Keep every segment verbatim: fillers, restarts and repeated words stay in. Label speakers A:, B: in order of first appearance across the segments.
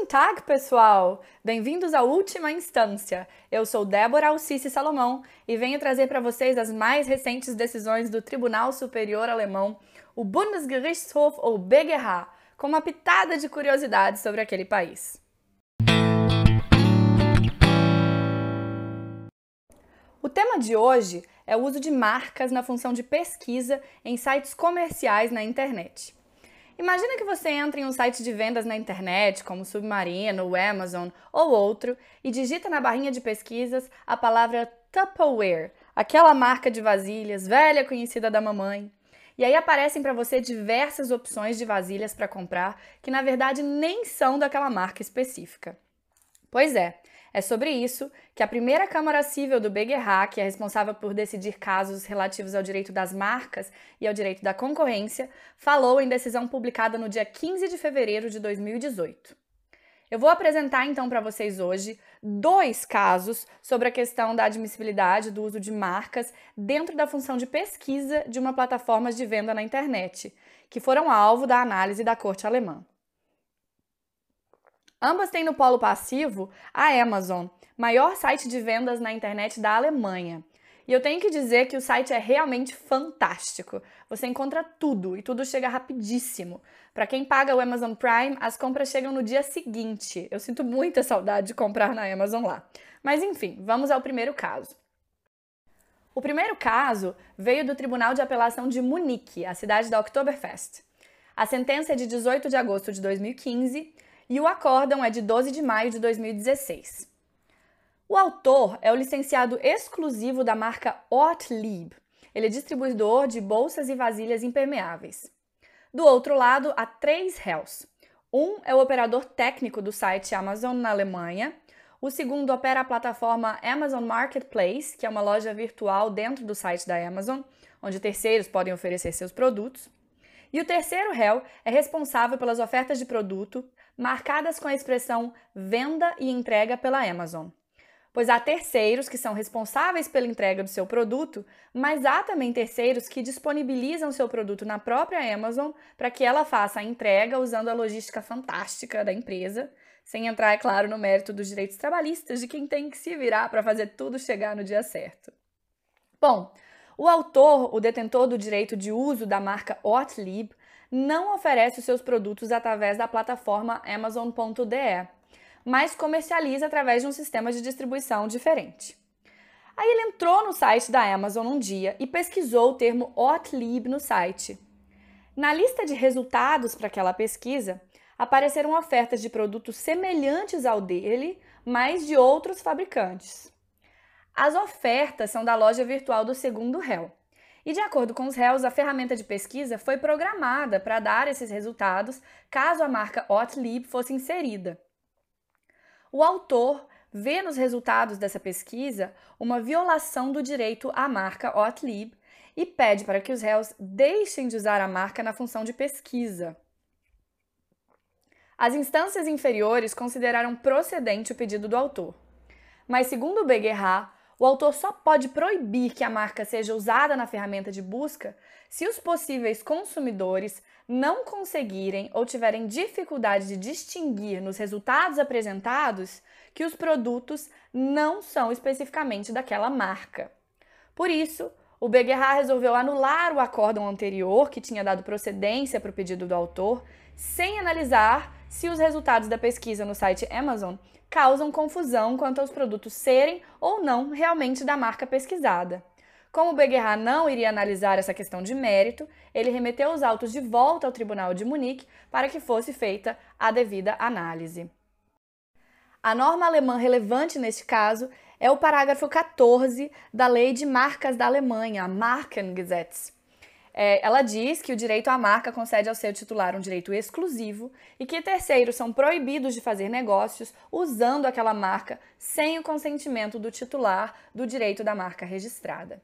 A: Tag, pessoal! Bem-vindos à Última Instância. Eu sou Débora Alcice Salomão e venho trazer para vocês as mais recentes decisões do Tribunal Superior Alemão, o Bundesgerichtshof ou B G H, com uma pitada de curiosidades sobre aquele país. O tema de hoje é o uso de marcas na função de pesquisa em sites comerciais na internet. Imagina que você entra em um site de vendas na internet, como o Submarino, o Amazon ou outro, e digita na barrinha de pesquisas a palavra Tupperware, aquela marca de vasilhas velha conhecida da mamãe. E aí aparecem para você diversas opções de vasilhas para comprar que na verdade nem são daquela marca específica. Pois é, é sobre isso que a primeira Câmara Civil do B G H, que é responsável por decidir casos relativos ao direito das marcas e ao direito da concorrência, falou em decisão publicada no dia quinze de fevereiro de dois mil e dezoito. Eu vou apresentar então para vocês hoje dois casos sobre a questão da admissibilidade do uso de marcas dentro da função de pesquisa de uma plataforma de venda na internet, que foram alvo da análise da Corte Alemã. Ambas têm no polo passivo a Amazon, maior site de vendas na internet da Alemanha. E eu tenho que dizer que o site é realmente fantástico. Você encontra tudo e tudo chega rapidíssimo. Para quem paga o Amazon Prime, as compras chegam no dia seguinte. Eu sinto muita saudade de comprar na Amazon lá. Mas enfim, vamos ao primeiro caso. O primeiro caso veio do Tribunal de Apelação de Munique, a cidade da Oktoberfest. A sentença é de dezoito de agosto de dois mil e quinze e o acórdão é de doze de maio de dois mil e dezesseis. O autor é o licenciado exclusivo da marca Ortlieb. Ele é distribuidor de bolsas e vasilhas impermeáveis. Do outro lado, há três réus. Um é o operador técnico do site Amazon na Alemanha. O segundo opera a plataforma Amazon Marketplace, que é uma loja virtual dentro do site da Amazon, onde terceiros podem oferecer seus produtos. E o terceiro réu é responsável pelas ofertas de produto marcadas com a expressão venda e entrega pela Amazon. Pois há terceiros que são responsáveis pela entrega do seu produto, mas há também terceiros que disponibilizam seu produto na própria Amazon para que ela faça a entrega usando a logística fantástica da empresa, sem entrar, é claro, no mérito dos direitos trabalhistas de quem tem que se virar para fazer tudo chegar no dia certo. Bom, o autor, o detentor do direito de uso da marca Ortlieb, não oferece os seus produtos através da plataforma Amazon ponto D E, mas comercializa através de um sistema de distribuição diferente. Aí ele entrou no site da Amazon um dia e pesquisou o termo Ortlieb no site. Na lista de resultados para aquela pesquisa, apareceram ofertas de produtos semelhantes ao dele, mas de outros fabricantes. As ofertas são da loja virtual do segundo réu. E de acordo com os réus, a ferramenta de pesquisa foi programada para dar esses resultados caso a marca Ortlieb fosse inserida. O autor vê nos resultados dessa pesquisa uma violação do direito à marca Ortlieb e pede para que os réus deixem de usar a marca na função de pesquisa. As instâncias inferiores consideraram procedente o pedido do autor. Mas, segundo o B G H, o autor só pode proibir que a marca seja usada na ferramenta de busca se os possíveis consumidores não conseguirem ou tiverem dificuldade de distinguir nos resultados apresentados que os produtos não são especificamente daquela marca. Por isso, o B G H resolveu anular o acórdão anterior, que tinha dado procedência para o pedido do autor, sem analisar se os resultados da pesquisa no site Amazon causam confusão quanto aos produtos serem ou não realmente da marca pesquisada. Como o B G H não iria analisar essa questão de mérito, ele remeteu os autos de volta ao Tribunal de Munique para que fosse feita a devida análise. A norma alemã relevante neste caso é o parágrafo quatorze da Lei de Marcas da Alemanha, a Markengesetz. É, ela diz que o direito à marca concede ao seu titular um direito exclusivo e que terceiros são proibidos de fazer negócios usando aquela marca sem o consentimento do titular do direito da marca registrada.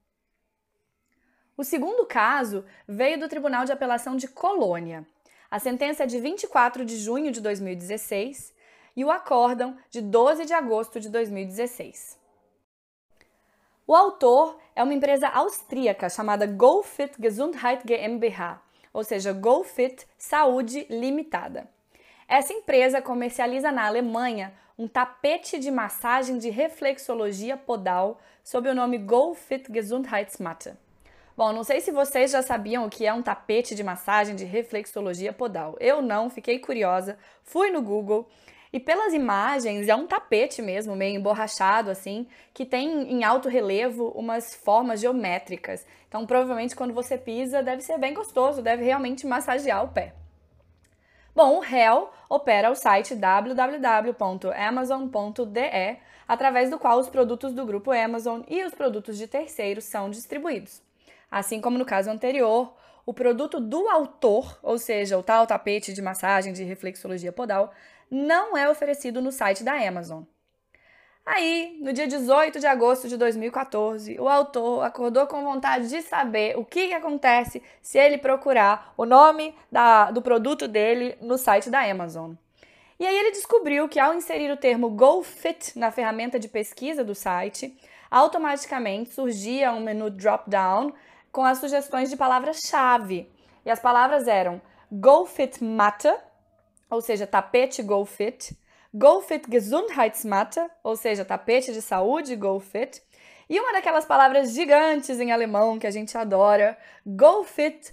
A: O segundo caso veio do Tribunal de Apelação de Colônia. A sentença é de vinte e quatro de junho de dois mil e dezesseis e o acórdão de doze de agosto de dois mil e dezesseis. O autor é uma empresa austríaca chamada GoFit Gesundheit GmbH, ou seja, GoFit Saúde Limitada. Essa empresa comercializa na Alemanha um tapete de massagem de reflexologia podal sob o nome GoFit Gesundheitsmatte. Bom, não sei se vocês já sabiam o que é um tapete de massagem de reflexologia podal. Eu não, fiquei curiosa, fui no Google e pelas imagens é um tapete mesmo, meio emborrachado assim, que tem em alto relevo umas formas geométricas. Então provavelmente quando você pisa deve ser bem gostoso, deve realmente massagear o pé. Bom, o Hell opera o site w w w ponto amazon ponto d e, através do qual os produtos do grupo Amazon e os produtos de terceiros são distribuídos. Assim como no caso anterior, o produto do autor, ou seja, o tal tapete de massagem de reflexologia podal, não é oferecido no site da Amazon. Aí, no dia dezoito de agosto de dois mil e quatorze, o autor acordou com vontade de saber o que, que acontece se ele procurar o nome da, do produto dele no site da Amazon. E aí ele descobriu que ao inserir o termo GoFit na ferramenta de pesquisa do site, automaticamente surgia um menu drop-down com as sugestões de palavras-chave. E as palavras eram GoFit Matte, ou seja, tapete GoFit, GoFit Gesundheitsmatte, ou seja, tapete de saúde GoFit, e uma daquelas palavras gigantes em alemão que a gente adora, GoFit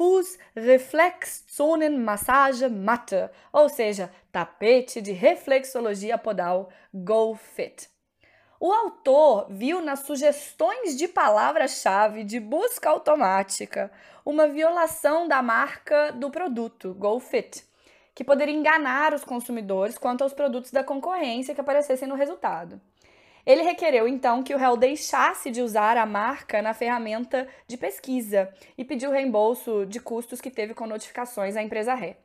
A: Fußreflexzonenmassagematte, ou seja, tapete de reflexologia podal GoFit. O autor viu nas sugestões de palavra-chave de busca automática uma violação da marca do produto, GoFit, que poderia enganar os consumidores quanto aos produtos da concorrência que aparecessem no resultado. Ele requereu, então, que o réu deixasse de usar a marca na ferramenta de pesquisa e pediu reembolso de custos que teve com notificações à empresa ré.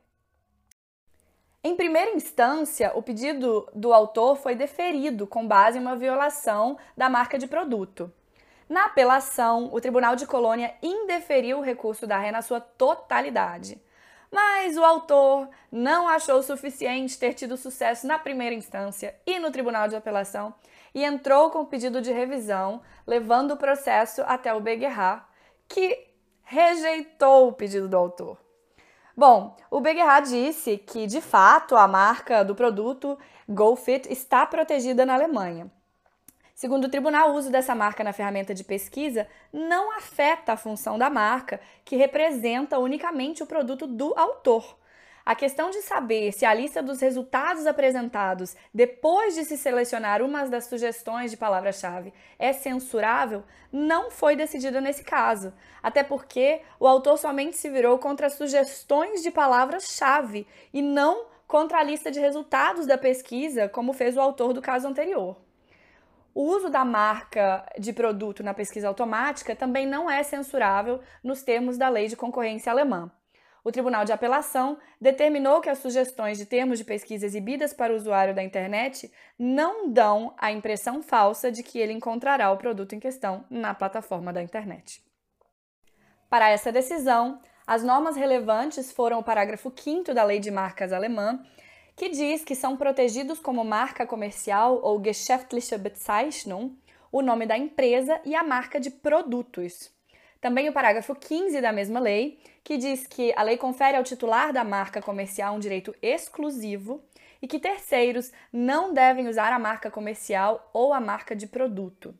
A: Em primeira instância, o pedido do autor foi deferido com base em uma violação da marca de produto. Na apelação, o Tribunal de Colônia indeferiu o recurso da ré na sua totalidade. Mas o autor não achou suficiente ter tido sucesso na primeira instância e no Tribunal de Apelação e entrou com o pedido de revisão, levando o processo até o B G H, que rejeitou o pedido do autor. Bom, o B G H disse que, de fato, a marca do produto GoFit está protegida na Alemanha. Segundo o tribunal, o uso dessa marca na ferramenta de pesquisa não afeta a função da marca, que representa unicamente o produto do autor. A questão de saber se a lista dos resultados apresentados depois de se selecionar uma das sugestões de palavra-chave é censurável não foi decidida nesse caso, até porque o autor somente se virou contra as sugestões de palavras-chave e não contra a lista de resultados da pesquisa, como fez o autor do caso anterior. O uso da marca de produto na pesquisa automática também não é censurável nos termos da Lei de Concorrência alemã. O Tribunal de Apelação determinou que as sugestões de termos de pesquisa exibidas para o usuário da internet não dão a impressão falsa de que ele encontrará o produto em questão na plataforma da internet. Para essa decisão, as normas relevantes foram o parágrafo quinto da Lei de Marcas alemã, que diz que são protegidos como marca comercial ou geschäftliche Bezeichnung o nome da empresa e a marca de produtos. Também o parágrafo quinze da mesma lei, que diz que a lei confere ao titular da marca comercial um direito exclusivo e que terceiros não devem usar a marca comercial ou a marca de produto.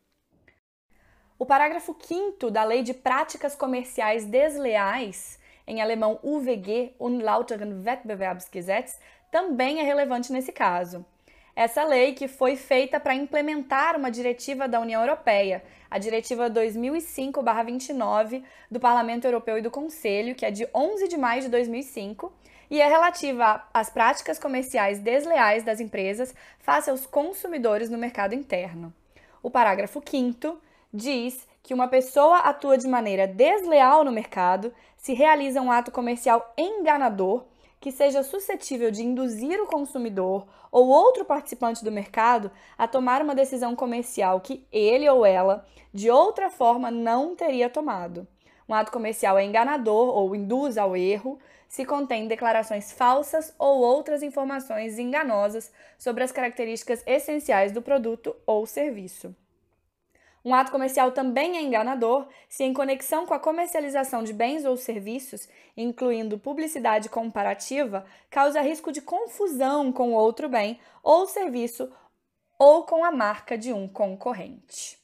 A: O parágrafo quinto da Lei de Práticas Comerciais Desleais, em alemão U V G, Unlauteren Wettbewerbsgesetz, também é relevante nesse caso. Essa lei que foi feita para implementar uma diretiva da União Europeia, a Diretiva dois mil e cinco barra vinte e nove do Parlamento Europeu e do Conselho, que é de onze de maio de dois mil e cinco, e é relativa às práticas comerciais desleais das empresas face aos consumidores no mercado interno. O parágrafo quinto diz que uma pessoa atua de maneira desleal no mercado se realiza um ato comercial enganador que seja suscetível de induzir o consumidor ou outro participante do mercado a tomar uma decisão comercial que ele ou ela, de outra forma, não teria tomado. Um ato comercial é enganador ou induz ao erro se contém declarações falsas ou outras informações enganosas sobre as características essenciais do produto ou serviço. Um ato comercial também é enganador se, em conexão com a comercialização de bens ou serviços, incluindo publicidade comparativa, causa risco de confusão com outro bem ou serviço ou com a marca de um concorrente.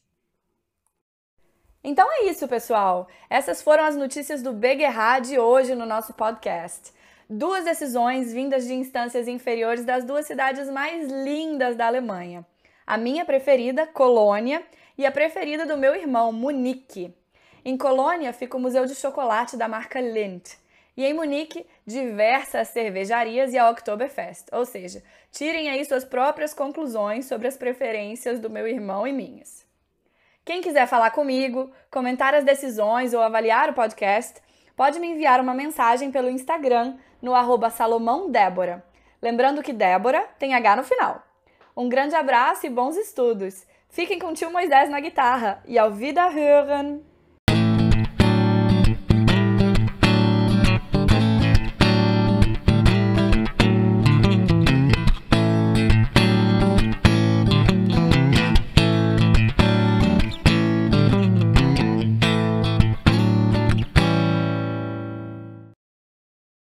A: Então é isso, pessoal! Essas foram as notícias do BGH de hoje no nosso podcast. Duas decisões vindas de instâncias inferiores das duas cidades mais lindas da Alemanha. A minha preferida, Colônia, e a preferida do meu irmão, Munique. Em Colônia fica o Museu de Chocolate da marca Lindt. E em Munique, diversas cervejarias e a Oktoberfest. Ou seja, tirem aí suas próprias conclusões sobre as preferências do meu irmão e minhas. Quem quiser falar comigo, comentar as decisões ou avaliar o podcast, pode me enviar uma mensagem pelo Instagram no arroba Salomão Débora. Lembrando que Débora tem H no final. Um grande abraço e bons estudos! Fiquem com o tio Moisés na guitarra e auf Wiederhören!